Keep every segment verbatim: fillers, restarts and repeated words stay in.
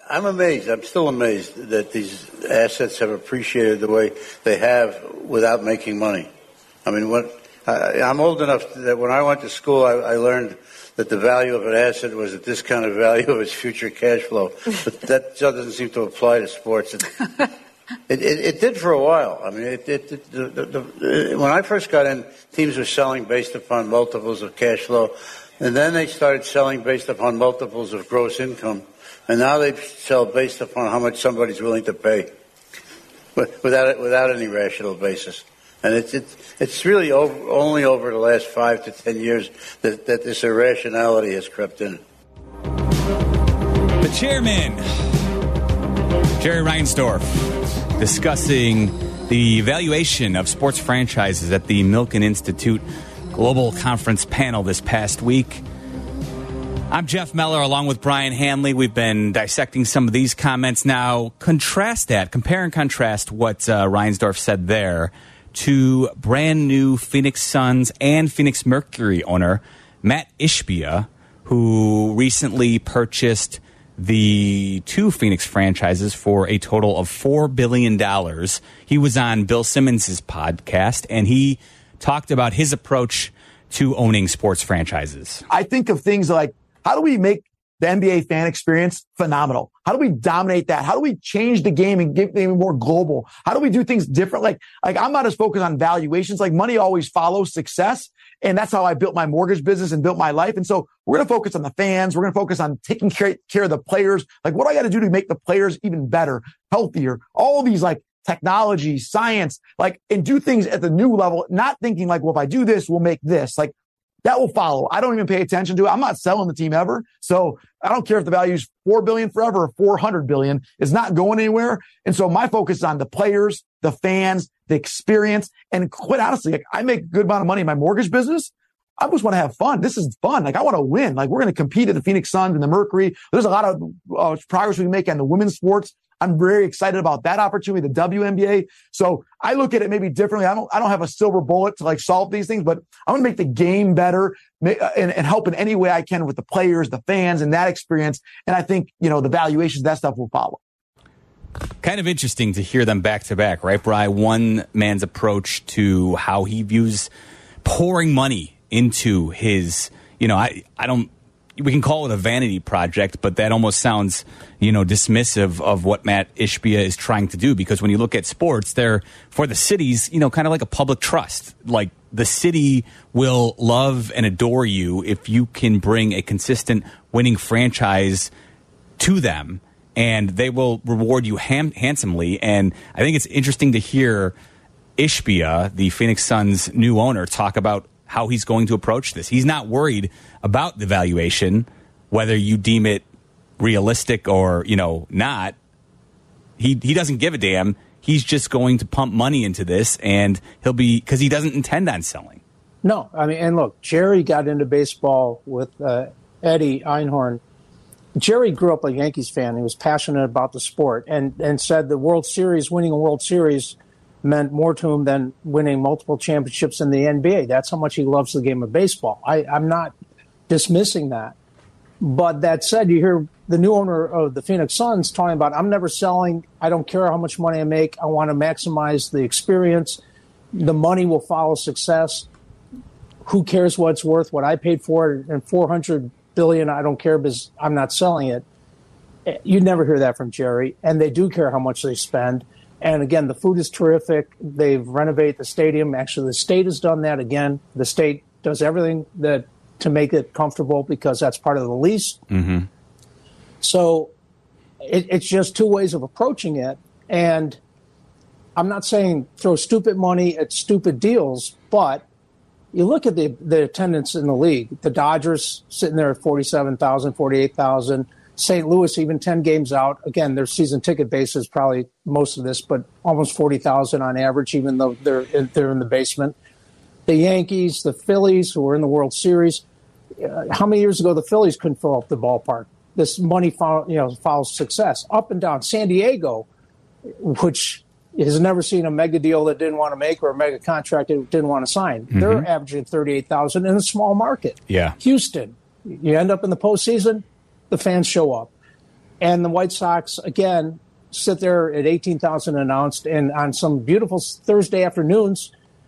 I'm amazed. I'm still amazed that these assets have appreciated the way they have without making money. I mean, what, I, I'm old enough that when I went to school, I, I learned that the value of an asset was a discounted value of its future cash flow. But that doesn't seem to apply to sports. It, it, it, it did for a while. I mean, it, it, it, the, the, the, when I first got in, teams were selling based upon multiples of cash flow. And then they started selling based upon multiples of gross income. And now they sell based upon how much somebody's willing to pay, without without any rational basis. And it's it's, it's really over, only over the last five to ten years that, that this irrationality has crept in. The chairman, Jerry Reinsdorf, discussing the valuation of sports franchises at the Milken Institute Global Conference panel this past week. I'm Jeff Meller along with Brian Hanley. We've been dissecting some of these comments. Now, contrast that, compare and contrast what uh, Reinsdorf said there to brand new Phoenix Suns and Phoenix Mercury owner Matt Ishbia, who recently purchased the two Phoenix franchises for a total of four billion dollars. He was on Bill Simmons' podcast, and he talked about his approach to owning sports franchises. I think of things like, how do we make the N B A fan experience phenomenal? How do we dominate that? How do we change the game and give them more global? How do we do things different? Like, like I'm not as focused on valuations. Like, money always follows success. And that's how I built my mortgage business and built my life. And so we're going to focus on the fans. We're going to focus on taking care, care of the players. Like, what do I got to do to make the players even better, healthier? All these like technology, science, like, and do things at the new level, not thinking like, well, if I do this, we'll make this. Like, that will follow. I don't even pay attention to it. I'm not selling the team ever. So I don't care if the value is four billion dollars forever or four hundred billion dollars. It's not going anywhere. And so my focus is on the players, the fans, the experience. And quite honestly, like, I make a good amount of money in my mortgage business. I just want to have fun. This is fun. Like, I want to win. Like, we're going to compete at the Phoenix Suns and the Mercury. There's a lot of uh, progress we can make on the women's sports. I'm very excited about that opportunity, the W N B A. So I look at it maybe differently. I don't, I don't have a silver bullet to like solve these things, but I want to make the game better and, and help in any way I can with the players, the fans, and that experience. And I think, you know, the valuations, that stuff will follow. Kind of interesting to hear them back to back, right, Bri? One man's approach to how he views pouring money into his, you know, I, I don't, we can call it a vanity project, but that almost sounds, you know, dismissive of what Matt Ishbia is trying to do. Because when you look at sports, they're, for the cities, you know, kind of like a public trust. Like, the city will love and adore you if you can bring a consistent winning franchise to them, and they will reward you ham- handsomely. And I think it's interesting to hear Ishbia, the Phoenix Suns' new owner, talk about how he's going to approach this. He's not worried about the valuation, whether you deem it realistic or, you know, not. He he doesn't give a damn. He's just going to pump money into this, and he'll be, because he doesn't intend on selling. No, I mean, and look, Jerry got into baseball with uh, Eddie Einhorn. Jerry grew up a Yankees fan. He was passionate about the sport, and and said the World Series, winning a World Series, meant more to him than winning multiple championships in the N B A. That's how much he loves the game of baseball. I, I'm not dismissing that. But that said, you hear the new owner of the Phoenix Suns talking about, I'm never selling. I don't care how much money I make. I want to maximize the experience. The money will follow success. Who cares what it's worth? What I paid for it, and four hundred billion dollars, I don't care because I'm not selling it. You'd never hear that from Jerry. And they do care how much they spend. And again, the food is terrific. They've renovated the stadium. Actually, the state has done that again. The state does everything that to make it comfortable because that's part of the lease. Mm-hmm. So it, it's just two ways of approaching it. And I'm not saying throw stupid money at stupid deals, but you look at the, the attendance in the league. The Dodgers sitting there at forty-seven thousand, forty-eight thousand. Saint Louis, even ten games out. Again, their season ticket base is probably most of this, but almost forty thousand on average, even though they're in, they're in the basement. The Yankees, the Phillies, who were in the World Series. Uh, how many years ago the Phillies couldn't fill up the ballpark? This money follow, you know, follows success. Up and down. San Diego, which has never seen a mega deal that didn't want to make or a mega contract that didn't want to sign. Mm-hmm. They're averaging thirty-eight thousand in a small market. Yeah. Houston, you end up in the postseason, the fans show up. And the White Sox, again, sit there at eighteen thousand announced, and on some beautiful Thursday afternoons,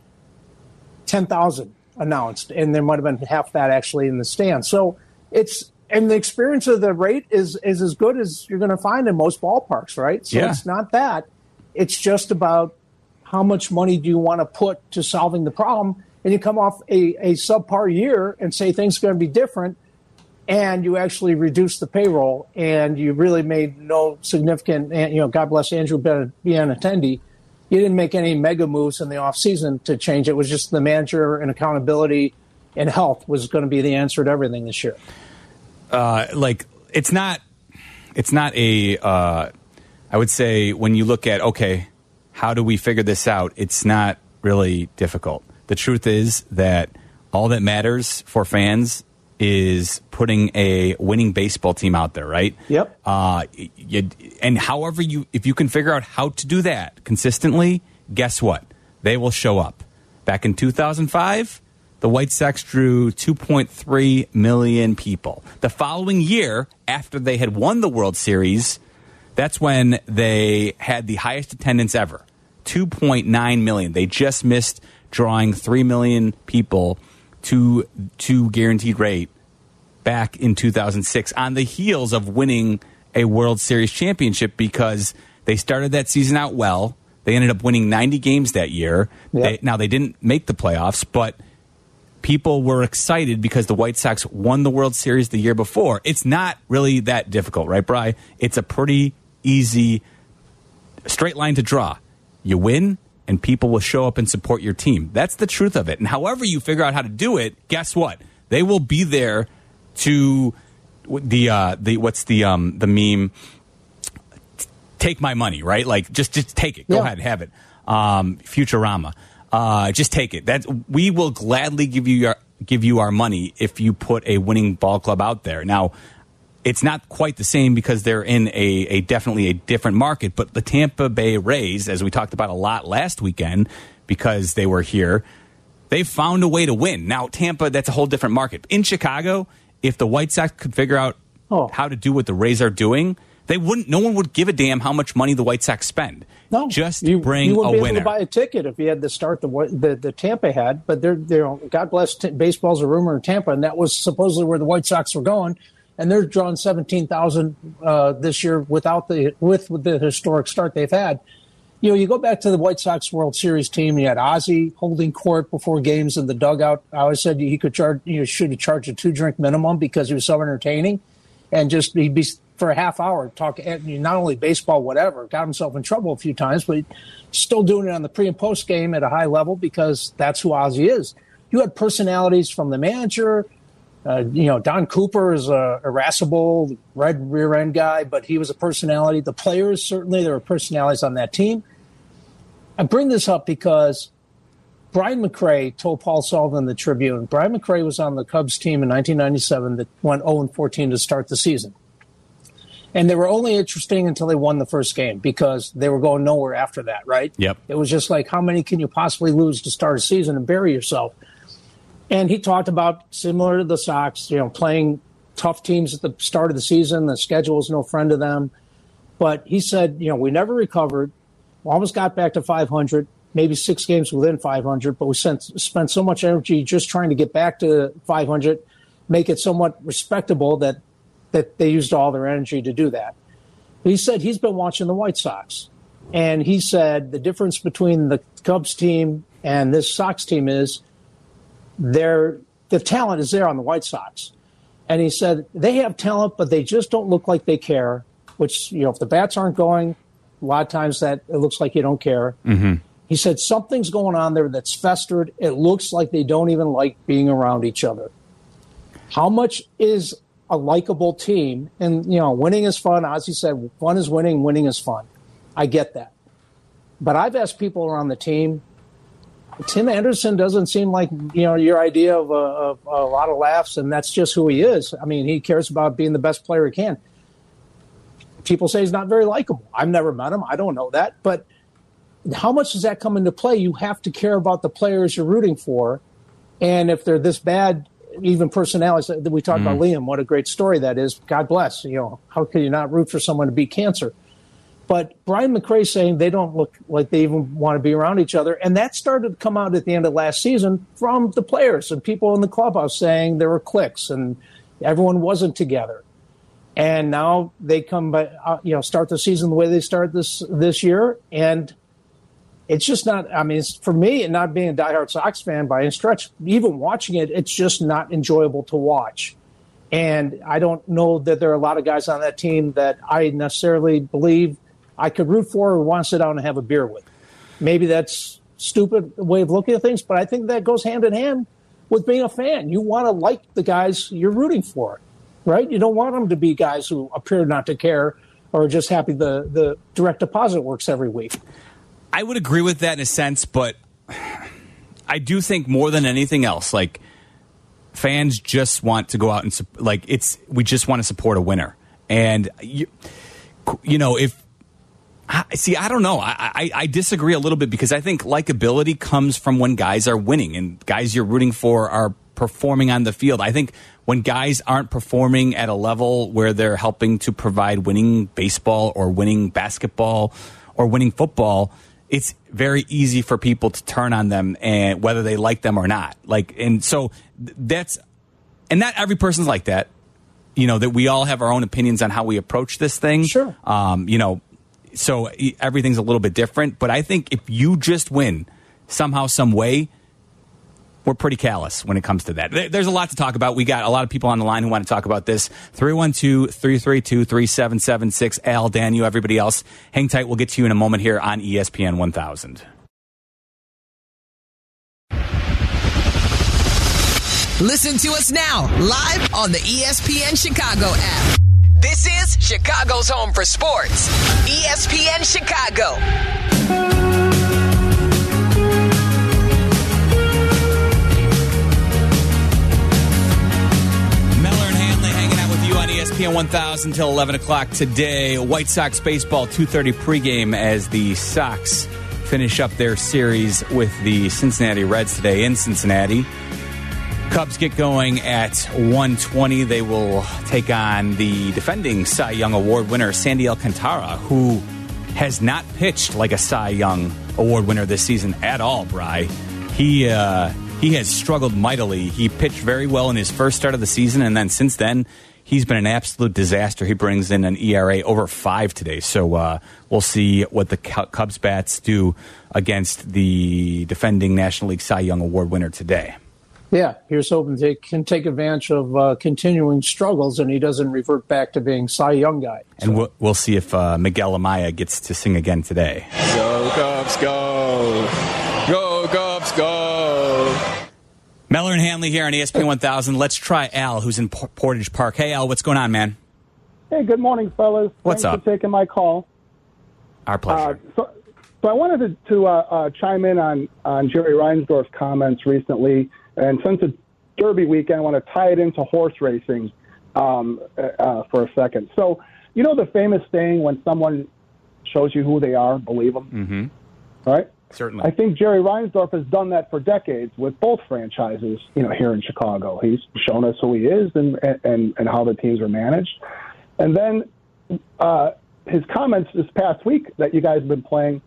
ten thousand announced, and there might have been half that actually in the stands. So it's, and the experience of the rate is is as good as you're going to find in most ballparks, right? So yeah. It's not that. It's just about how much money do you want to put to solving the problem, and you come off a, a subpar year and say things are going to be different, and you actually reduce the payroll, and you really made no significant, you know, God bless Andrew Benintendi, you didn't make any mega moves in the offseason to change it. It was just the manager and accountability and health was going to be the answer to everything this year. Uh, like, it's not, it's not a, uh, I would say when you look at, okay, how do we figure this out? It's not really difficult. The truth is that all that matters for fans is putting a winning baseball team out there, right? Yep. Uh, you, and however you, if you can figure out how to do that consistently, guess what? They will show up. Back in two thousand five, the White Sox drew two point three million people. The following year, after they had won the World Series, that's when they had the highest attendance ever, two point nine million. They just missed drawing three million people to to guaranteed rate back in two thousand six on the heels of winning a World Series championship, because they started that season out well. They ended up winning ninety games that year. Yep. They, now, they didn't make the playoffs, but people were excited because the White Sox won the World Series the year before. It's not really that difficult, right, Bri? It's a pretty easy straight line to draw. You win, and people will show up and support your team. That's the truth of it. And however you figure out how to do it, guess what? They will be there to the uh, the what's the um, the meme? Take my money, right? Like just just take it. Go yeah. ahead, have it. Um, Futurama. Uh, just take it. That we will gladly give you your give you our money if you put a winning ball club out there. Now, it's not quite the same because they're in a, a definitely a different market, but the Tampa Bay Rays, as we talked about a lot last weekend because they were here, they found a way to win. Now, Tampa, that's a whole different market. In Chicago, if the White Sox could figure out oh. how to do what the Rays are doing, they wouldn't. No one would give a damn how much money the White Sox spend. No, just you, bring you a be winner. Able to buy a ticket if you had to start the the, the Tampa had, but they're they're God bless t- baseball's a rumor in Tampa, and that was supposedly where the White Sox were going. And they're drawing seventeen thousand uh, this year without the with, with the historic start they've had. You know, you go back to the White Sox World Series team. You had Ozzie holding court before games in the dugout. I always said he could charge, you know, should have charged a two drink minimum because he was so entertaining, and just he'd be for a half hour talk not only baseball, whatever. Got himself in trouble a few times, but still doing it on the pre and post game at a high level because that's who Ozzie is. You had personalities from the manager. Uh, you know, Don Cooper is a irascible, red rear end guy, but he was a personality. The players, certainly, there were personalities on that team. I bring this up because Brian McRae told Paul Sullivan in the Tribune, Brian McRae was on the Cubs team in nineteen ninety-seven that went oh and fourteen to start the season. And they were only interesting until they won the first game because they were going nowhere after that, right? Yep. It was just like, how many can you possibly lose to start a season and bury yourself? And he talked about, similar to the Sox, you know, playing tough teams at the start of the season. The schedule is no friend to them. But he said, you know, we never recovered. We almost got back to five hundred, maybe six games within five hundred. But we spent, spent so much energy just trying to get back to five hundred, make it somewhat respectable that, that they used all their energy to do that. But he said he's been watching the White Sox. And he said the difference between the Cubs team and this Sox team is, They're, the talent is there on the White Sox. And he said they have talent, but they just don't look like they care, which, you know, if the bats aren't going, a lot of times that it looks like you don't care. Mm-hmm. He said something's going on there that's festered. It looks like they don't even like being around each other. How much is a likable team? And, you know, winning is fun. Ozzie said fun is winning, winning is fun. I get that. But I've asked people around the team, Tim Anderson doesn't seem like, you know, your idea of a, of a lot of laughs, and that's just who he is. I mean, he cares about being the best player he can. People say he's not very likable. I've never met him. I don't know that. But how much does that come into play? You have to care about the players you're rooting for. And if they're this bad, even personalities. We talked Mm. about Liam. What a great story that is. God bless. You know, how can you not root for someone to beat cancer? But Brian McRae saying they don't look like they even want to be around each other. And that started to come out at the end of last season from the players and people in the clubhouse saying there were cliques and everyone wasn't together. And now they come, by, uh, you know, start the season the way they start this this year. And it's just not, I mean, it's, for me, and not being a diehard Sox fan by any stretch, even watching it, it's just not enjoyable to watch. And I don't know that there are a lot of guys on that team that I necessarily believe I could root for or want to sit down and have a beer with. Maybe that's a stupid way of looking at things, but I think that goes hand in hand with being a fan. You want to like the guys you're rooting for, right? You don't want them to be guys who appear not to care or are just happy the, the direct deposit works every week. I would agree with that in a sense, but I do think more than anything else, like fans just want to go out and like it's we just want to support a winner, and you, you know if I, see I don't know I, I I disagree a little bit because I think likability comes from when guys are winning and guys you're rooting for are performing on the field. I think when guys aren't performing at a level where they're helping to provide winning baseball or winning basketball or winning football, it's very easy for people to turn on them and whether they like them or not. Like, and so that's, and not every person's like that, you know, that we all have our own opinions on how we approach this thing. Sure. Um, you know, so everything's a little bit different, but I think if you just win somehow, some way, we're pretty callous when it comes to that. There's a lot to talk about. We got a lot of people on the line who want to talk about this. three one two, three three two, three seven seven six. Al, Dan, you, everybody else. Hang tight. We'll get to you in a moment here on E S P N one thousand. Listen to us now, live on the E S P N Chicago app. This is Chicago's home for sports. E S P N Chicago. E S P N one thousand till eleven o'clock today. White Sox baseball two thirty pregame as the Sox finish up their series with the Cincinnati Reds today in Cincinnati. Cubs get going at one twenty. They will take on the defending Cy Young Award winner Sandy Alcantara, who has not pitched like a Cy Young Award winner this season at all, Bri. He, uh, he has struggled mightily. He pitched very well in his first start of the season, and then since then, he's been an absolute disaster. He brings in an E R A over five today. So uh, we'll see what the Cubs bats do against the defending National League Cy Young Award winner today. Yeah, here's hoping they can take advantage of uh, continuing struggles and he doesn't revert back to being Cy Young guy. So. And we'll, we'll see if uh, Miguel Amaya gets to sing again today. Go Cubs, go! Go Cubs, go! Meller and Hanley here on E S P N one thousand. Let's try Al, who's in Portage Park. Hey, Al, what's going on, man? Hey, good morning, fellas. What's Thanks up? for taking my call. Our pleasure. Uh, so, so I wanted to, to uh, uh, chime in on, on Jerry Reinsdorf's comments recently. And since it's Derby weekend, I want to tie it into horse racing um, uh, for a second. So, you know the famous saying, when someone shows you who they are, believe them? Mm-hmm. Right? Certainly. I think Jerry Reinsdorf has done that for decades with both franchises, you know, here in Chicago. He's shown us who he is and and, and how the teams are managed. And then uh, his comments this past week that you guys have been playing,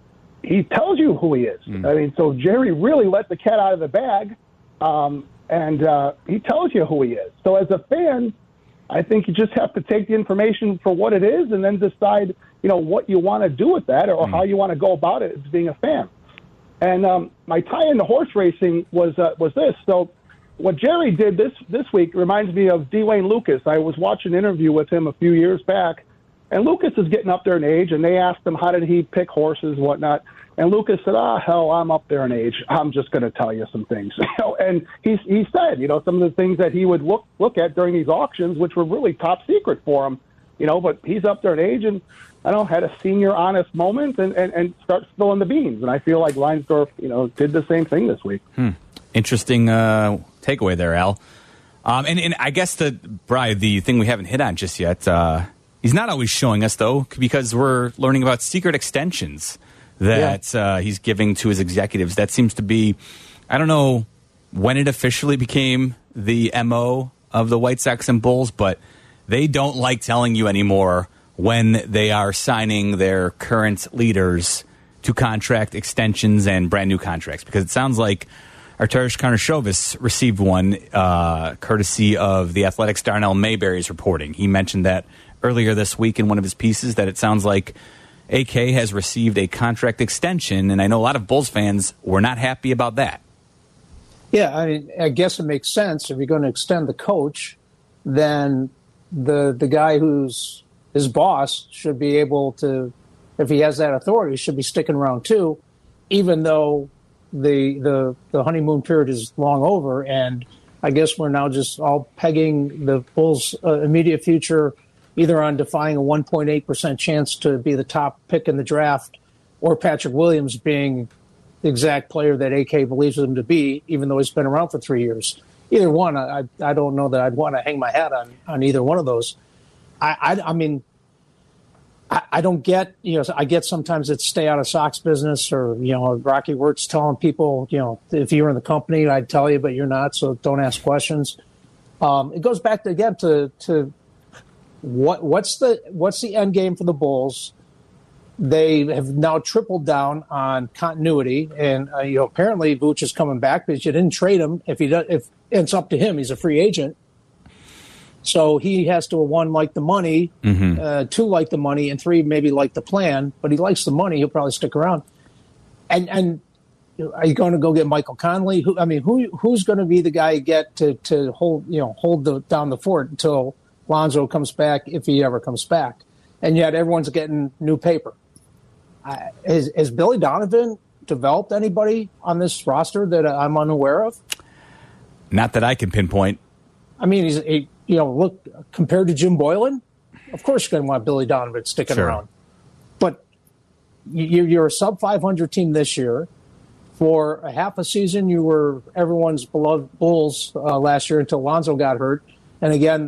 he tells you who he is. Mm. I mean, so Jerry really let the cat out of the bag, um, and uh, he tells you who he is. So as a fan, I think you just have to take the information for what it is and then decide, you know, what you want to do with that or mm. how you want to go about it as being a fan. And um, my tie into horse racing was uh, was this. So what Jerry did this, this week reminds me of Dwayne Lucas. I was watching an interview with him a few years back, and Lucas is getting up there in age, and they asked him how did he pick horses and whatnot. And Lucas said, ah, hell, I'm up there in age. I'm just going to tell you some things. You know, and he, he said, you know, some of the things that he would look look at during these auctions, which were really top secret for him, you know, but he's up there in age and, I don't know, had a senior honest moment and, and, and start spilling the beans. And I feel like Reinsdorf, you know, did the same thing this week. Hmm. Interesting uh, takeaway there, Al. Um, and, and I guess, the Bri, the thing we haven't hit on just yet, uh, he's not always showing us, though, because we're learning about secret extensions that yeah. uh, he's giving to his executives. That seems to be, I don't know when it officially became the M O of the White Sox and Bulls, but they don't like telling you anymore when they are signing their current leaders to contract extensions and brand new contracts, because it sounds like Arturas Karnisovas received one uh, courtesy of the Athletic's Darnell Mayberry's reporting. He mentioned that earlier this week in one of his pieces, that it sounds like A K has received a contract extension, and I know a lot of Bulls fans were not happy about that. Yeah, I mean, I guess it makes sense. If you're going to extend the coach, then the the guy who's his boss should be able to, if he has that authority, should be sticking around too, even though the the the honeymoon period is long over. And I guess we're now just all pegging the Bulls' uh, immediate future either on defying a one point eight percent chance to be the top pick in the draft, or Patrick Williams being the exact player that A K believes him to be, even though he's been around for three years. Either one, I I don't know that I'd want to hang my hat on, on either one of those. I I, I mean, I, I don't get, you know, I get sometimes it's stay out of Sox business, or, you know, Rocky Wirtz telling people, you know, if you were in the company, I'd tell you, but you're not, so don't ask questions. Um, it goes back to, again, to to what what's the what's the end game for the Bulls? They have now tripled down on continuity, and uh, you know, apparently Vooch is coming back because you didn't trade him. If he does, if it's up to him, he's a free agent, so he has to one like the money, mm-hmm. uh, two like the money, and three maybe like the plan. But he likes the money; he'll probably stick around. And and are you going to go get Michael Conley? Who I mean, who who's going to be the guy you get to to hold you know hold the, down the fort until Lonzo comes back, if he ever comes back? And yet everyone's getting new paper. Uh, has, has Billy Donovan developed anybody on this roster that I'm unaware of? Not that I can pinpoint. I mean, he's a, you know, look, compared to Jim Boylan, of course you're going to want Billy Donovan sticking sure. around. But you, you're a sub five hundred team this year. For a half a season, you were everyone's beloved Bulls uh, last year until Lonzo got hurt. And again,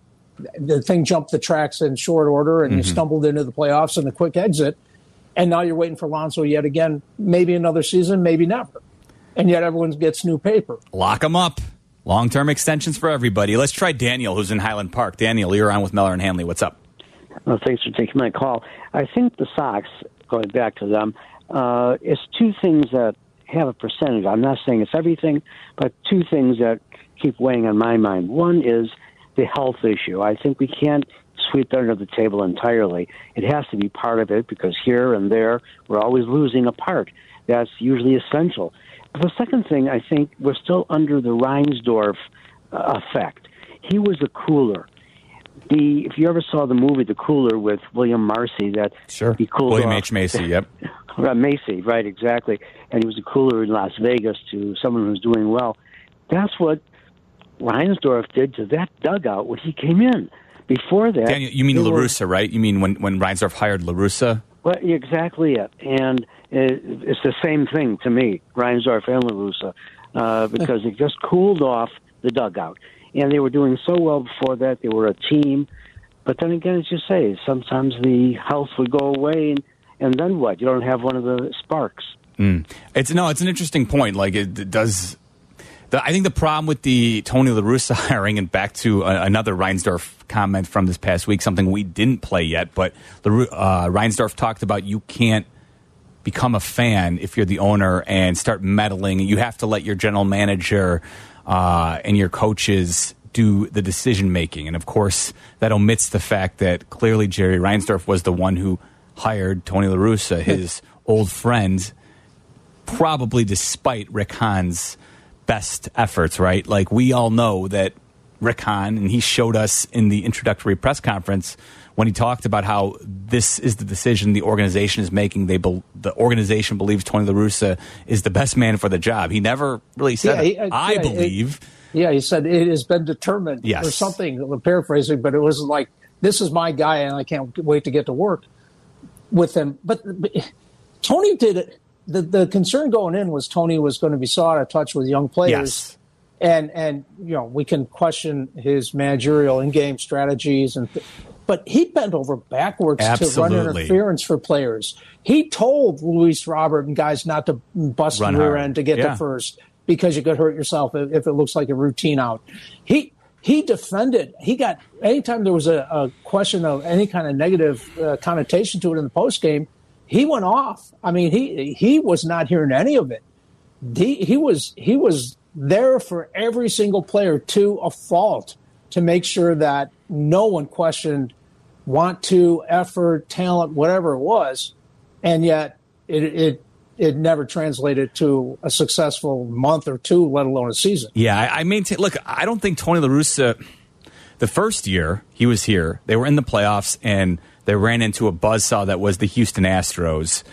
the thing jumped the tracks in short order, and mm-hmm. you stumbled into the playoffs and a quick exit. And now you're waiting for Lonzo yet again, maybe another season, maybe never. And yet everyone gets new paper. Lock them up. Long-term extensions for everybody. Let's try Daniel, who's in Highland Park. Daniel, you're on with Meller and Hanley. What's up? Well, thanks for taking my call. I think the Sox, going back to them, uh, it's two things that have a percentage. I'm not saying it's everything, but two things that keep weighing on my mind. One is the health issue. I think we can't sweep that under the table entirely. It has to be part of it, because here and there we're always losing a part. That's usually essential. But the second thing, I think we're still under the Reinsdorf uh, effect. He was a cooler. The if you ever saw the movie The Cooler with William Marcy, that sure, he cooled William off. H. Macy, yep, right, Macy, right, exactly. And he was a cooler in Las Vegas to someone who's doing well. That's what Reinsdorf did to that dugout when he came in. Before that, Daniel, you mean La were, Russa, right? You mean when when Reinsdorf hired La Russa? Well, exactly it. And it, it's the same thing to me, Reinsdorf and La Russa, uh, because it just cooled off the dugout. And they were doing so well before that. They were a team. But then again, as you say, sometimes the health would go away, and, and then what? You don't have one of the sparks. Mm. It's no, it's an interesting point. Like it, it does. The, I think the problem with the Tony La Russa hiring, and back to a, another Reinsdorf comment from this past week, something we didn't play yet, but La, uh, Reinsdorf talked about you can't become a fan if you're the owner and start meddling. You have to let your general manager uh, and your coaches do the decision making. And of course, that omits the fact that clearly Jerry Reinsdorf was the one who hired Tony La Russa, his old friend, probably despite Rick Hahn's best efforts, right? Like, we all know that Rick Hahn, and he showed us in the introductory press conference when he talked about how this is the decision the organization is making. They be, the organization believes Tony La Russa is the best man for the job. He never really said, yeah, he, uh, I yeah, believe. It, yeah, he said it has been determined, yes, or something, I'm paraphrasing, but it was like, this is my guy, and I can't wait to get to work with him. But, but Tony did it. The, the concern going in was Tony was going to be so out of touch with young players. Yes. And, and you know, we can question his managerial in-game strategies, and but he bent over backwards Absolutely. to run interference for players. He told Luis Robert and guys not to bust Run the rear hard. end to get yeah. to first. because you could hurt yourself if, if it looks like a routine out. He he defended. He got anytime there was a, a question of any kind of negative uh, connotation to it in the postgame, he went off. I mean, he he was not hearing any of it. He he was he was there for every single player to a fault to make sure that no one questioned want to, effort, talent, whatever it was, and yet it it it never translated to a successful month or two, let alone a season. Yeah, I, I maintain. Look, I don't think Tony La Russa, the first year he was here, they were in the playoffs and they ran into a buzzsaw that was the Houston Astros.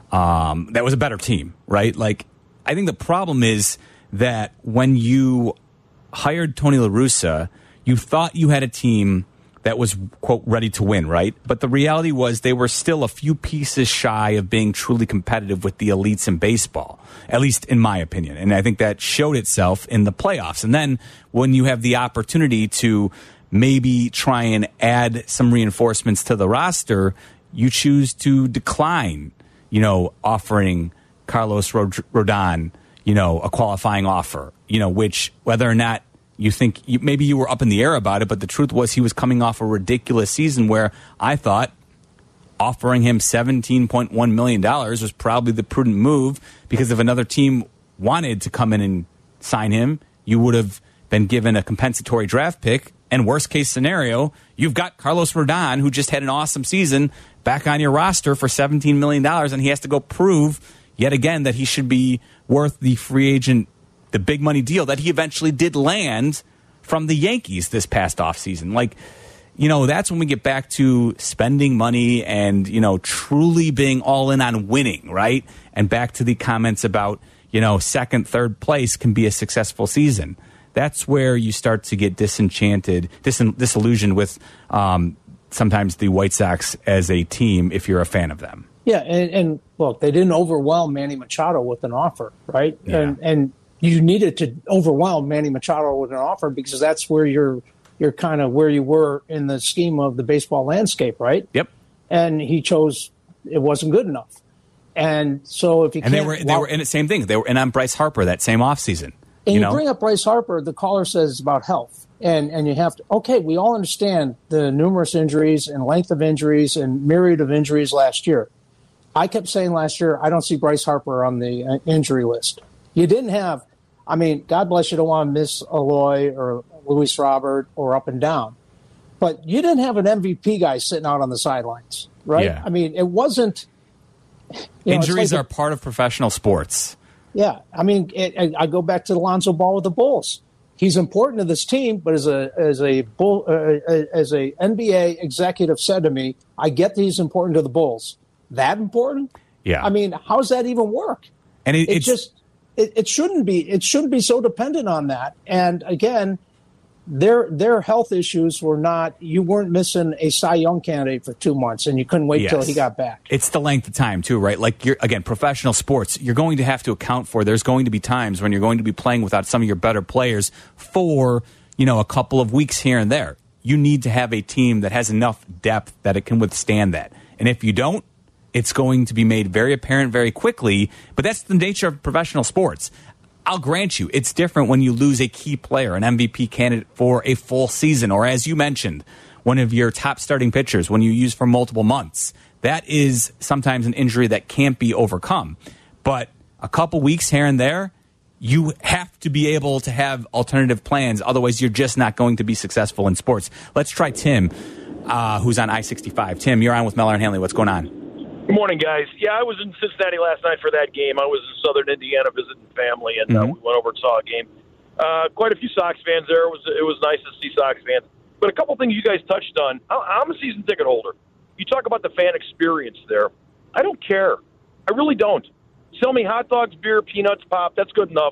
Um, that was a better team, right? Like, I think the problem is that when you hired Tony La Russa, you thought you had a team that was, quote, ready to win, right? But the reality was they were still a few pieces shy of being truly competitive with the elites in baseball, at least in my opinion. And I think that showed itself in the playoffs. And then when you have the opportunity to maybe try and add some reinforcements to the roster, you choose to decline, you know, offering Carlos Rodon, you know, a qualifying offer, you know, which whether or not you think you, maybe you were up in the air about it, but the truth was he was coming off a ridiculous season where I thought offering him seventeen point one million dollars was probably the prudent move, because if another team wanted to come in and sign him, you would have been given a compensatory draft pick. And worst case scenario, you've got Carlos Rodon, who just had an awesome season, back on your roster for seventeen million dollars, and he has to go prove yet again that he should be worth the free agent, the big money deal that he eventually did land from the Yankees this past offseason. Like, you know, that's when we get back to spending money and, you know, truly being all in on winning, right? And back to the comments about, you know, second, third place can be a successful season. That's where you start to get disenchanted, dis- disillusioned with um, sometimes the White Sox as a team if you're a fan of them. Yeah, and, and look, they didn't overwhelm Manny Machado with an offer, right? Yeah. And and you needed to overwhelm Manny Machado with an offer because that's where you're you're kind of where you were in the scheme of the baseball landscape, right? Yep. And he chose it wasn't good enough, and so if you and can't, they were they well, were in the same thing. They were in on Bryce Harper that same offseason. And you you know? bring up Bryce Harper, the caller says it's about health. And and you have to, okay, we all understand the numerous injuries and length of injuries and myriad of injuries last year. I kept saying last year, I don't see Bryce Harper on the injury list. You didn't have, I mean, God bless you, don't want to miss Eloy or Luis Robert or up and down. But you didn't have an M V P guy sitting out on the sidelines, right? Yeah. I mean, it wasn't. You know, Injuries like are a, part of professional sports. Yeah, I mean, it, I go back to Alonzo Ball with the Bulls. He's important to this team, but as a as a bull uh, as a N B A executive said to me, I get that he's important to the Bulls. That important? Yeah. I mean, how does that even work? And it, it it's just it, it shouldn't be. It shouldn't be so dependent on that. And again, their their health issues were not. You weren't missing a Cy Young candidate for two months, and you couldn't wait yes. till he got back. It's the length of time too, right? Like you're again, professional sports. You're going to have to account for. There's going to be times when you're going to be playing without some of your better players for you know a couple of weeks here and there. You need to have a team that has enough depth that it can withstand that. And if you don't, it's going to be made very apparent very quickly. But that's the nature of professional sports. I'll grant you, it's different when you lose a key player, an M V P candidate for a full season, or as you mentioned, one of your top starting pitchers when you use for multiple months. That is sometimes an injury that can't be overcome. But a couple weeks here and there, you have to be able to have alternative plans. Otherwise, you're just not going to be successful in sports. Let's try Tim, uh, who's on I sixty-five. Tim, you're on with Mellor and Hanley. What's going on? Good morning, guys. Yeah, I was in Cincinnati last night for that game. I was in southern Indiana visiting family, and uh, Mm-hmm. we went over and saw a game. Uh, quite a few Sox fans there. It was it was nice to see Sox fans. But a couple things you guys touched on. I'm a season ticket holder. You talk about the fan experience there. I don't care. I really don't. Sell me hot dogs, beer, peanuts, pop. That's good enough.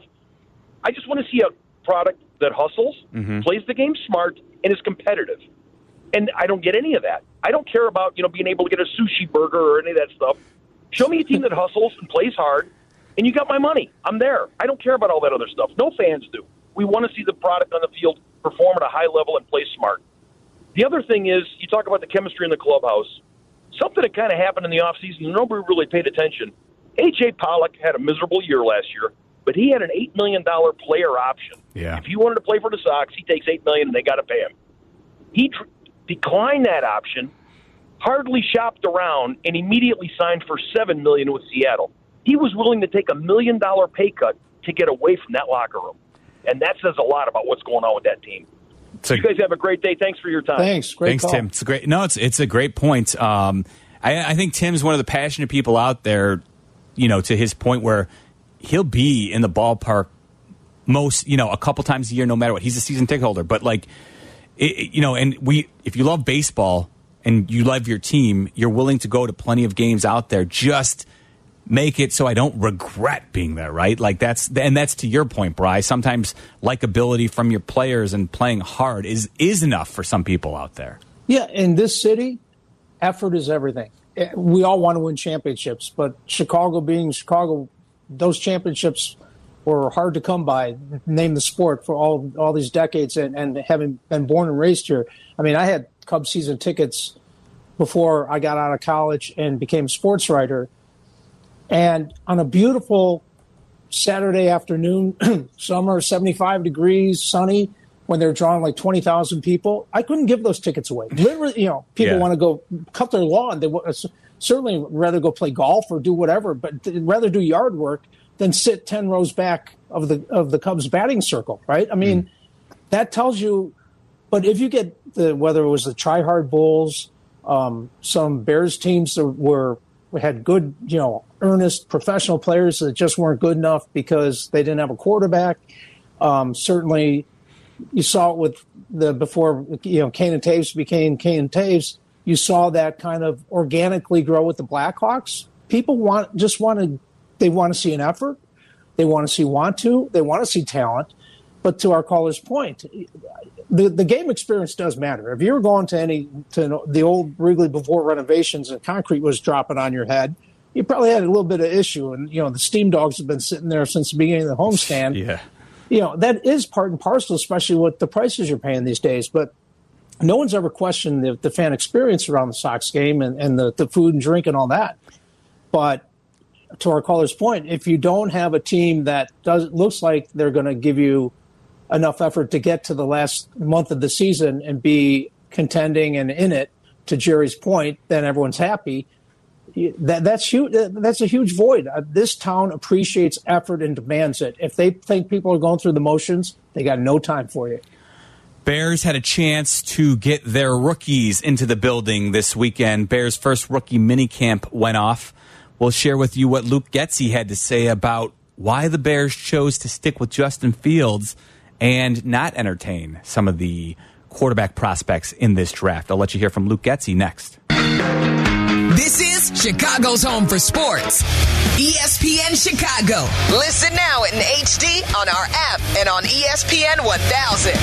I just want to see a product that hustles, Mm-hmm. plays the game smart, and is competitive. And I don't get any of that. I don't care about, you know, being able to get a sushi burger or any of that stuff. Show me a team that hustles and plays hard, and you got my money. I'm there. I don't care about all that other stuff. No fans do. We want to see the product on the field perform at a high level and play smart. The other thing is, you talk about the chemistry in the clubhouse. Something that kind of happened in the offseason, nobody really paid attention. A J. Pollock had a miserable year last year. but he had an eight million dollars player option. Yeah. If he wanted to play for the Sox, he takes eight million dollars and they got to pay him. He tr- declined that option, hardly shopped around, and immediately signed for seven million dollars with Seattle. He was willing to take a million dollar pay cut to get away from that locker room. And that says a lot about what's going on with that team. So, you guys have a great day. Thanks for your time. Thanks. Great Thanks, call. Tim. It's a great. No, it's it's a great point. Um, I, I think Tim's one of the passionate people out there. You know, to his point where he'll be in the ballpark most, you know, a couple times a year, no matter what. He's a season ticket holder, but like, it, you know, and we, if you love baseball and you love your team, you're willing to go to plenty of games out there. Just make it so I don't regret being there, right? Like that's, and that's to your point, Bri. Sometimes likability from your players and playing hard is is enough for some people out there. Yeah, in this city, effort is everything. We all want to win championships, but Chicago being Chicago, those championships were hard to come by. Name the sport for all all these decades, and, and having been born and raised here. I mean, I had Cubs season tickets before I got out of college and became a sports writer. And on a beautiful Saturday afternoon, summer, seventy-five degrees, sunny, when they're drawing like twenty thousand people, I couldn't give those tickets away. Literally, you know, people Yeah. want to go cut their lawn. They would certainly rather go play golf or do whatever, but they'd rather do yard work than sit ten rows back of the of the Cubs batting circle, right? I mean, mm. that tells you. But if you get the whether it was the Try Hard Bulls, um, some Bears teams that were had good, you know, earnest professional players that just weren't good enough because they didn't have a quarterback. Um, certainly, you saw it with the before you know Kane and Taves became Kane and Taves. You saw that kind of organically grow with the Blackhawks. People want just want to they want to see an effort, they want to see want to, they want to see talent. But to our caller's point, the the game experience does matter. If you're going to any to the old Wrigley before renovations and concrete was dropping on your head, you probably had a little bit of issue. And you know the Steam Dogs have been sitting there since the beginning of the homestand. Yeah. You know, that is part and parcel, especially with the prices you're paying these days. But no one's ever questioned the, the fan experience around the Sox game and, and the, the food and drink and all that. But to our caller's point, if you don't have a team that does looks like they're going to give you enough effort to get to the last month of the season and be contending and in it, to Jerry's point, then everyone's happy. That, that's huge. That's a huge void. Uh, this town appreciates effort and demands it. If they think people are going through the motions, they got no time for you. Bears had a chance to get their rookies into the building this weekend. Bears' first rookie minicamp went off. We'll share with you what Luke Getsy had to say about why the Bears chose to stick with Justin Fields and not entertain some of the quarterback prospects in this draft. I'll let you hear from Luke Getsy next. This is Chicago's home for sports. E S P N Chicago. Listen now in H D on our app and on E S P N one thousand.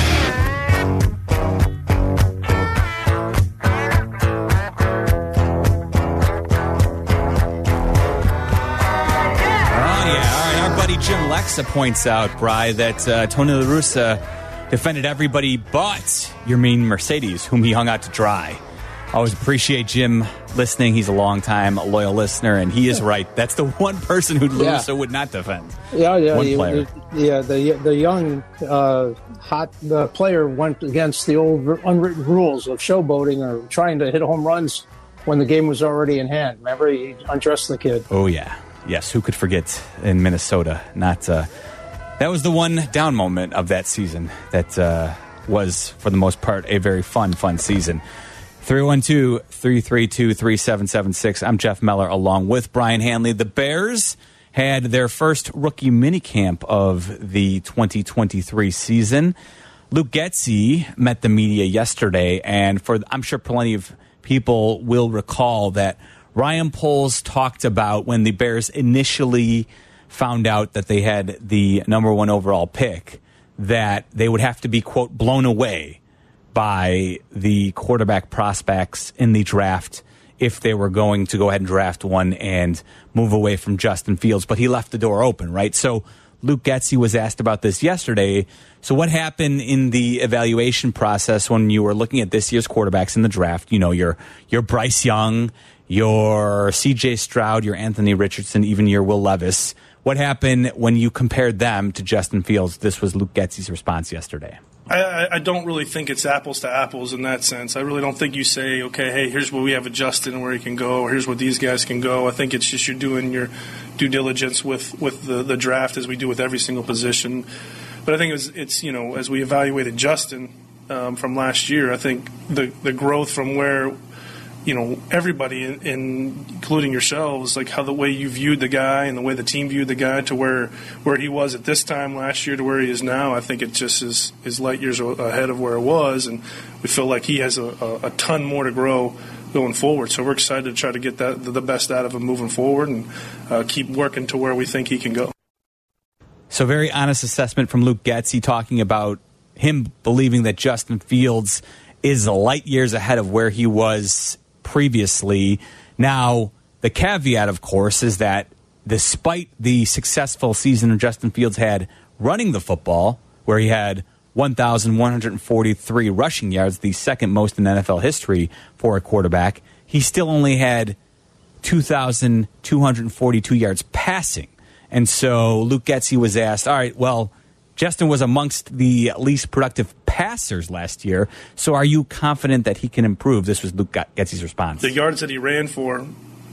Jim Lexa points out, Bri, that uh, Tony La Russa defended everybody but Yermin Mercedes, whom he hung out to dry. Always appreciate Jim listening. He's a long-time loyal listener, and he is right. That's the one person who La Russa yeah. would not defend. Yeah, yeah, one you, player. yeah. The the young uh, hot uh, player went against the old unwritten rules of showboating or trying to hit home runs when the game was already in hand. Remember, he undressed the kid. Oh yeah. Yes, who could forget in Minnesota? Not uh, that was the one down moment of that season. That uh, was, for the most part, a very fun, fun season. three one two, three three two, three seven seven six. I'm Jeff Meller, along with Brian Hanley. The Bears had their first rookie minicamp of the twenty twenty-three season. Luke Getsy met the media yesterday, and for I'm sure plenty of people will recall that Ryan Poles talked about when the Bears initially found out that they had the number one overall pick, that they would have to be, quote, blown away by the quarterback prospects in the draft if they were going to go ahead and draft one and move away from Justin Fields. But he left the door open, right? So Luke Getsy was asked about this yesterday. So what happened in the evaluation process when you were looking at this year's quarterbacks in the draft? You know, your your Bryce Young, your C J Stroud, your Anthony Richardson, even your Will Levis. what happened when you compared them to Justin Fields? This was Luke Getsy's response yesterday. I, I don't really think it's apples to apples in that sense. I really don't think you say, okay, hey, here's where we have a Justin and where he can go, or here's where these guys can go. I think it's just you're doing your due diligence with, with the, the draft as we do with every single position. But I think it's, it's you know, as we evaluated Justin um, from last year, I think the, the growth from where, you know, everybody, in, in, including yourselves, like how the way you viewed the guy and the way the team viewed the guy to where where he was at this time last year to where he is now, I think it just is, is light years ahead of where it was, and we feel like he has a, a, a ton more to grow going forward. So we're excited to try to get that the best out of him moving forward and uh, keep working to where we think he can go. So very honest assessment from Luke Getsy, talking about him believing that Justin Fields is light years ahead of where he was previously. Now, the caveat, of course, is that despite the successful season Justin Fields had running the football, where he had one thousand one hundred forty-three rushing yards, the second most in N F L history for a quarterback, he still only had two thousand two hundred forty-two yards passing. And so Luke Getsy was asked, all right, well, Justin was amongst the least productive passers last year, so are you confident that he can improve? This was Luke Getsy's response. The yards that he ran for,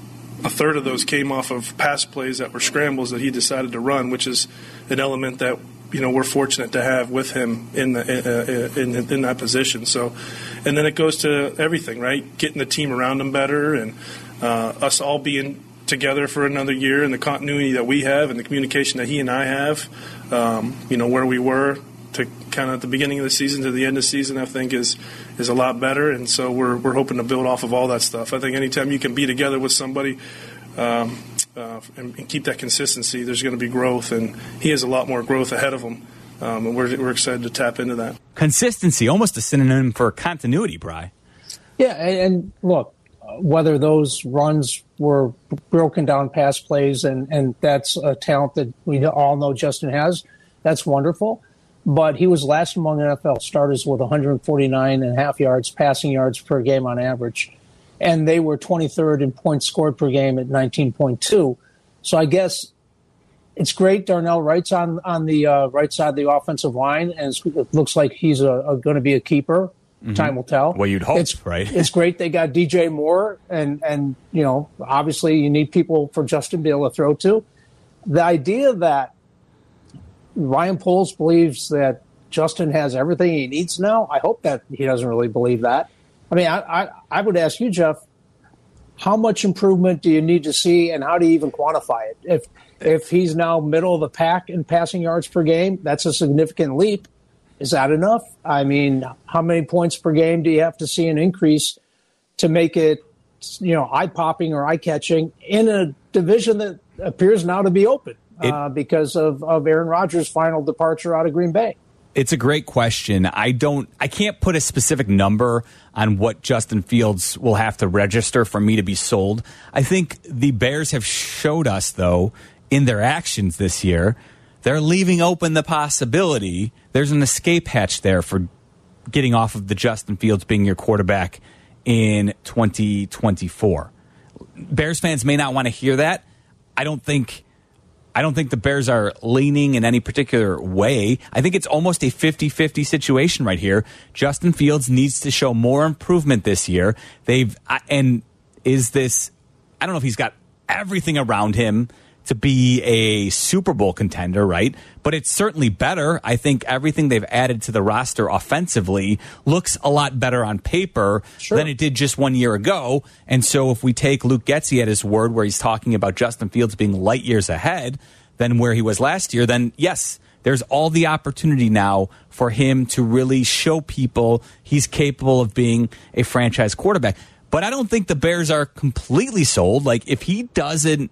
a third of those came off of pass plays that were scrambles that he decided to run, which is an element that, you know, we're fortunate to have with him in the in, in, in that position. So, and then it goes to everything, right? Getting the team around him better, and uh, us all being together for another year, and the continuity that we have and the communication that he and I have, um, you know, where we were to kind of at the beginning of the season to the end of the season, I think is is a lot better. And so we're we're hoping to build off of all that stuff. I think anytime you can be together with somebody um, uh, and, and keep that consistency, there's going to be growth, and he has a lot more growth ahead of him, um, and we're we're excited to tap into that. Consistency, almost a synonym for continuity, Bri. Yeah, and, and look, whether those runs were broken down pass plays, and, and that's a talent that we all know Justin has, that's wonderful. But he was last among N F L starters with one hundred forty-nine and a half yards, passing yards per game on average. And they were twenty-third in points scored per game at nineteen point two. So I guess it's great Darnell Wright's on, on the uh, right side of the offensive line, and it looks like he's a, a, going to be a keeper. Mm-hmm. Time will tell. Well, you'd hope, it's, right? It's great they got D J Moore, and, and, you know, obviously you need people for Justin to be able to throw to. The idea that Ryan Poles believes that Justin has everything he needs now, I hope that he doesn't really believe that. I mean, I, I, I would ask you, Jeff, how much improvement do you need to see, and how do you even quantify it? If if he's now middle of the pack in passing yards per game, that's a significant leap. Is that enough? I mean, how many points per game do you have to see an increase to make it, you know, eye-popping or eye-catching in a division that appears now to be open it, uh, because of, of Aaron Rodgers' final departure out of Green Bay? It's a great question. I don't, I can't put a specific number on what Justin Fields will have to register for me to be sold. I think the Bears have showed us, though, in their actions this year, they're leaving open the possibility there's an escape hatch there for getting off of the Justin Fields being your quarterback in twenty twenty-four. Bears fans may not want to hear that. I don't think I don't think the Bears are leaning in any particular way. I think it's almost a fifty-fifty situation right here. Justin Fields needs to show more improvement this year. They've and is this I don't know if he's got everything around him to be a Super Bowl contender, right? But it's certainly better. I think everything they've added to the roster offensively looks a lot better on paper sure. than it did just one year ago. And so if we take Luke Getsy at his word, where he's talking about Justin Fields being light years ahead than where he was last year, then yes, there's all the opportunity now for him to really show people he's capable of being a franchise quarterback. But I don't think the Bears are completely sold. Like, if he doesn't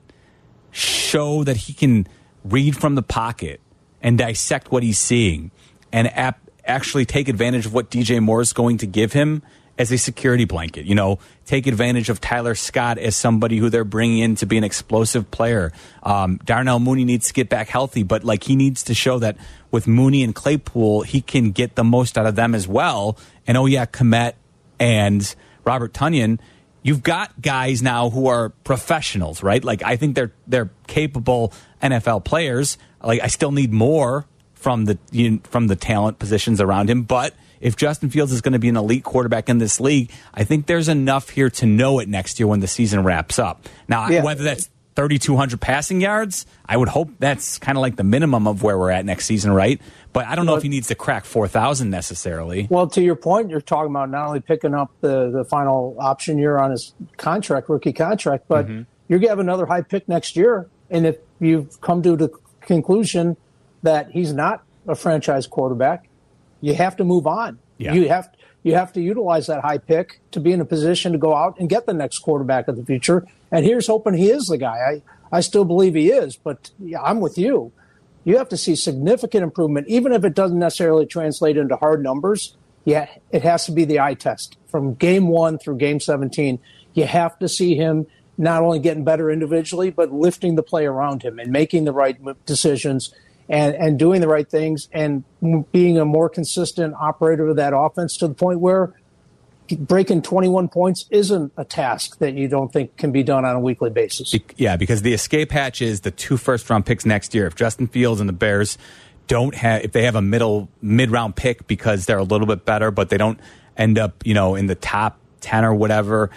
show that he can read from the pocket and dissect what he's seeing and ap- actually take advantage of what D J Moore is going to give him as a security blanket, you know, take advantage of Tyler Scott as somebody who they're bringing in to be an explosive player. Um, Darnell Mooney needs to get back healthy, but like he needs to show that with Mooney and Claypool, he can get the most out of them as well. And oh yeah, Kmet and Robert Tonyan, you've got guys now who are professionals, right? Like, I think they're they're capable N F L players. Like, I still need more from the you know, from the talent positions around him. But if Justin Fields is going to be an elite quarterback in this league, I think there's enough here to know it next year when the season wraps up. Now, yeah. whether that's thirty-two hundred passing yards, I would hope that's kind of like the minimum of where we're at next season, right? But I don't know if he needs to crack four thousand necessarily. Well, to your point, you're talking about not only picking up the, the final option year on his contract, rookie contract, but mm-hmm. you're going to have another high pick next year. And if you've come to the conclusion that he's not a franchise quarterback, you have to move on. Yeah. You have you have to utilize that high pick to be in a position to go out and get the next quarterback of the future. And here's hoping he is the guy. I, I still believe he is, but yeah, I'm with you. You have to see significant improvement, even if it doesn't necessarily translate into hard numbers. Yeah, it has to be the eye test from game one through game seventeen. You have to see him not only getting better individually, but lifting the play around him and making the right decisions and, and doing the right things and being a more consistent operator of that offense to the point where breaking twenty-one points isn't a task that you don't think can be done on a weekly basis. Yeah, because the escape hatch is the two first-round picks next year. If Justin Fields and the Bears don't have, if they have a middle mid-round pick because they're a little bit better, but they don't end up, you know, in the top ten or whatever,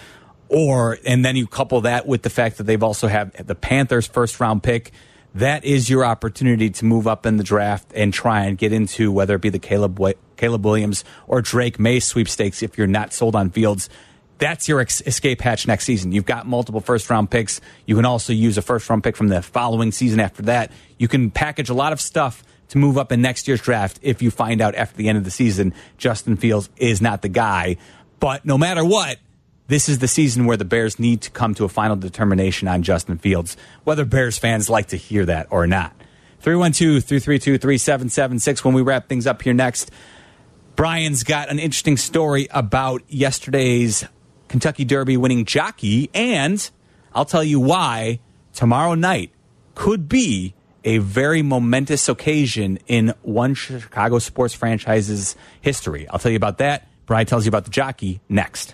or and then you couple that with the fact that they've also have the Panthers' first-round pick. That is your opportunity to move up in the draft and try and get into whether it be the Caleb Caleb Williams or Drake May sweepstakes if you're not sold on Fields. That's your ex- escape hatch next season. You've got multiple first-round picks. You can also use a first-round pick from the following season after that. You can package a lot of stuff to move up in next year's draft if you find out after the end of the season Justin Fields is not the guy. But no matter what, this is the season where the Bears need to come to a final determination on Justin Fields, whether Bears fans like to hear that or not. three one two, three three two, three seven seven six. When we wrap things up here next, Brian's got an interesting story about yesterday's Kentucky Derby winning jockey, and I'll tell you why tomorrow night could be a very momentous occasion in one Chicago sports franchise's history. I'll tell you about that. Brian tells you about the jockey next.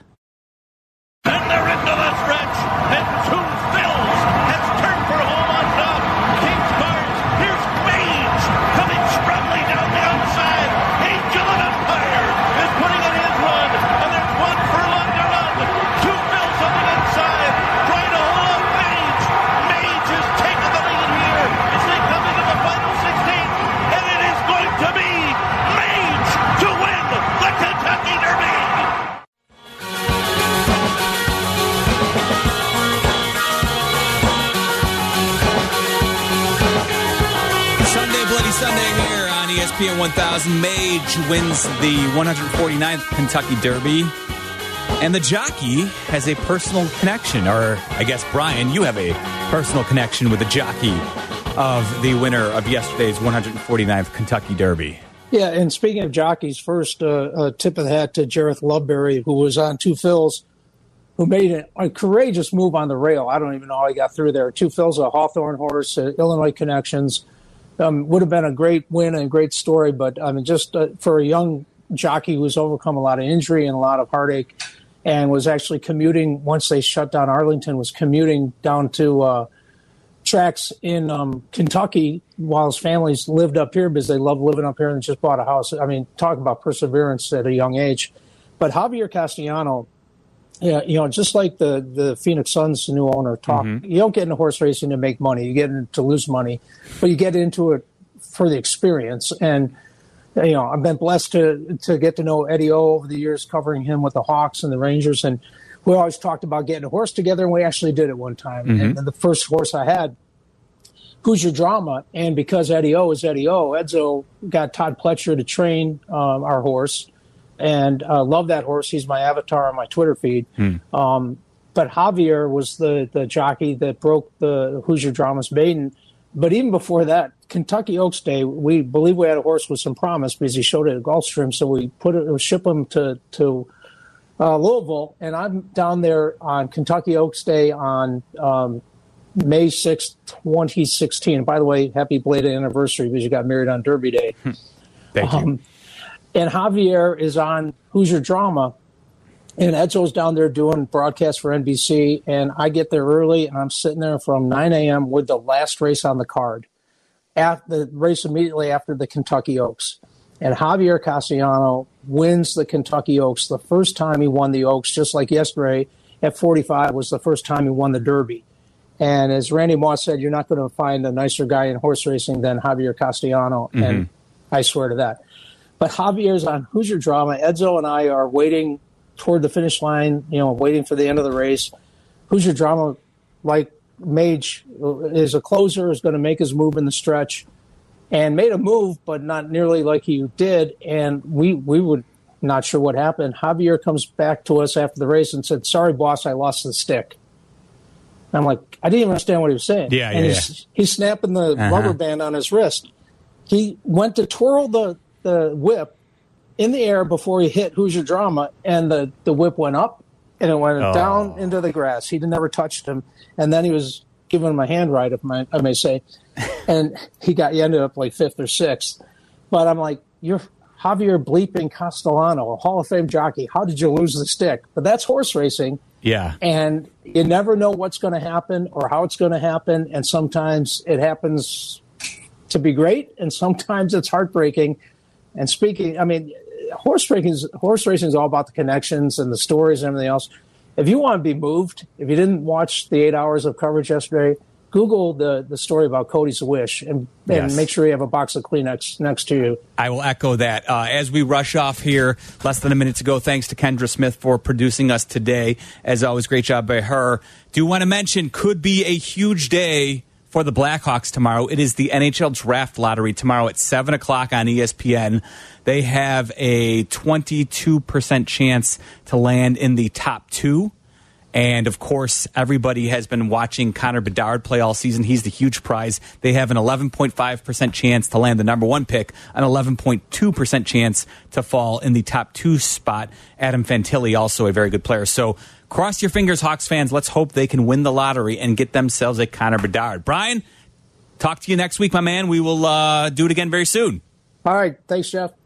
And they're into the stretch, and two Phils has turned for home on top. Kings Barnes, here's Mage coming strongly down the outside. Angel and Empire is putting in his run, and there's one furlong to run. Two Phils on the inside, trying to hold up Mage. Mage is taking the lead here as they come into the final sixteen, and it is going to be Mage to win the Kentucky Derby. Sunday here on E S P N one thousand. Mage wins the one hundred forty-ninth Kentucky Derby. And the jockey has a personal connection, or I guess, Brian, you have a personal connection with the jockey of the winner of yesterday's one hundred forty-ninth Kentucky Derby. Yeah, and speaking of jockeys, first, uh, a tip of the hat to Jareth Loveberry, who was on Two Phils, who made a, a courageous move on the rail. I don't even know how he got through there. Two Phils, a Hawthorne horse, uh, Illinois connections. Um, would have been a great win and a great story, but I mean, just uh, for a young jockey who's overcome a lot of injury and a lot of heartache, and was actually commuting once they shut down Arlington, was commuting down to uh, tracks in um, Kentucky while his families lived up here because they love living up here and just bought a house. I mean, talk about perseverance at a young age. But Javier Castellano, yeah, you know, just like the, the Phoenix Suns new owner talk, mm-hmm. you don't get into horse racing to make money. You get into to lose money, but you get into it for the experience. And, you know, I've been blessed to to get to know Eddie O over the years, covering him with the Hawks and the Rangers. And we always talked about getting a horse together, and we actually did it one time. Mm-hmm. And the first horse I had, Who's Your Drama? And because Eddie O is Eddie O, Edzo got Todd Pletcher to train um, our horse. And uh, love that horse. He's my avatar on my Twitter feed. Hmm. Um, but Javier was the, the jockey that broke the Who's Your Drama's maiden. But even before that, Kentucky Oaks Day, we believe we had a horse with some promise because he showed it at Gulfstream. So we put it, ship him to to uh, Louisville, and I'm down there on Kentucky Oaks Day on um, May sixth, twenty sixteen. By the way, happy belated anniversary because you got married on Derby Day. Thank you. Um, And Javier is on Who's Your Drama, And Edzo's down there doing broadcast for N B C, and I get there early, and I'm sitting there from nine a.m. with the last race on the card, at the race immediately after the Kentucky Oaks. And Javier Castellano wins the Kentucky Oaks the first time he won the Oaks, just like yesterday at forty-five was the first time he won the Derby. And as Randy Moss said, you're not going to find a nicer guy in horse racing than Javier Castellano, mm-hmm. and I swear to that. But Javier's on Hoosier Drama. Edzo and I are waiting toward the finish line, you know, waiting for the end of the race. Hoosier Drama, like Mage, is a closer, is going to make his move in the stretch, and made a move, but not nearly like he did. And we we were not sure what happened. Javier comes back to us after the race and said, "Sorry, boss, I lost the stick." I'm like, I didn't even understand what he was saying. Yeah, and yeah, he's, yeah. he's snapping the uh-huh. rubber band on his wrist. He went to twirl the, the whip in the air before he hit Hoosier Drama, and the, the whip went up, and it went oh. down into the grass. He never touched him, and then he was giving him a hand ride, if my, I may say, and he got he ended up like fifth or sixth. But I'm like, you're Javier bleeping Castellano, a Hall of Fame jockey. How did you lose the stick? But that's horse racing. Yeah. And you never know what's going to happen or how it's going to happen, and sometimes it happens to be great, and sometimes it's heartbreaking. And speaking, I mean, horse racing is, horse racing is all about the connections and the stories and everything else. If you want to be moved, if you didn't watch the eight hours of coverage yesterday, Google the, the story about Cody's Wish, and, and yes. make sure you have a box of Kleenex next to you. I will echo that. Uh, as we rush off here, less than a minute to go, thanks to Kendra Smith for producing us today. As always, great job by her. Do want to mention, could be a huge day for the Blackhawks tomorrow. It is the N H L Draft Lottery tomorrow at seven o'clock on E S P N. They have a twenty-two percent chance to land in the top two. And, of course, everybody has been watching Connor Bedard play all season. He's the huge prize. They have an eleven point five percent chance to land the number one pick, an eleven point two percent chance to fall in the top two spot. Adam Fantilli, also a very good player. So cross your fingers, Hawks fans. Let's hope they can win the lottery and get themselves a Connor Bedard. Brian, talk to you next week, my man. We will uh, do it again very soon. All right. Thanks, Jeff.